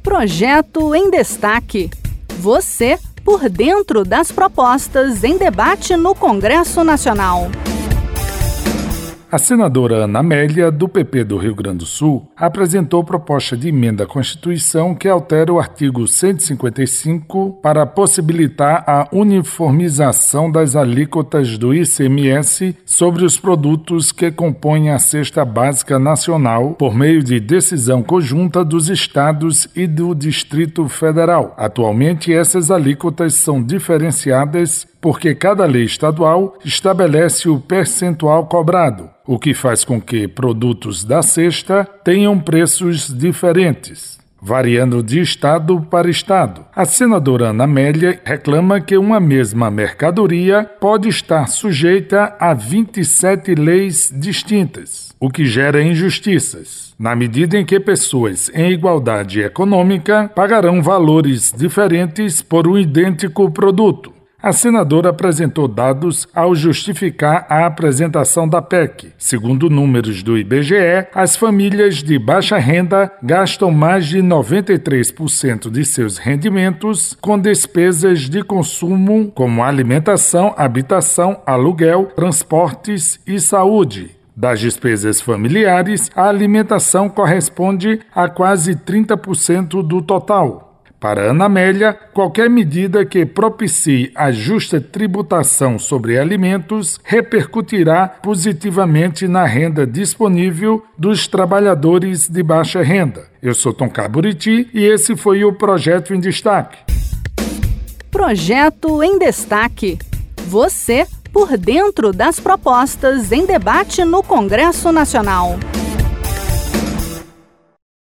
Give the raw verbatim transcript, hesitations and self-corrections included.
Projeto em Destaque. Você por dentro das propostas em debate no Congresso Nacional. A senadora Ana Amélia, do P P do Rio Grande do Sul, apresentou proposta de emenda à Constituição que altera o artigo cento e cinquenta e cinco para possibilitar a uniformização das alíquotas do I C M S sobre os produtos que compõem a Cesta Básica Nacional por meio de decisão conjunta dos estados e do Distrito Federal. Atualmente, essas alíquotas são diferenciadas porque cada lei estadual estabelece o percentual cobrado, o que faz com que produtos da cesta tenham preços diferentes, variando de estado para estado. A senadora Ana Amélia reclama que uma mesma mercadoria pode estar sujeita a vinte e sete leis distintas, o que gera injustiças, na medida em que pessoas em igualdade econômica pagarão valores diferentes por um idêntico produto. A senadora apresentou dados ao justificar a apresentação da P E C. Segundo números do I B G E, as famílias de baixa renda gastam mais de noventa e três por cento de seus rendimentos com despesas de consumo como alimentação, habitação, aluguel, transportes e saúde. Das despesas familiares, a alimentação corresponde a quase trinta por cento do total. Para Ana Amélia, qualquer medida que propicie a justa tributação sobre alimentos repercutirá positivamente na renda disponível dos trabalhadores de baixa renda. Eu sou Tom Caburiti e esse foi o Projeto em Destaque. Projeto em Destaque. Você por dentro das propostas em debate no Congresso Nacional.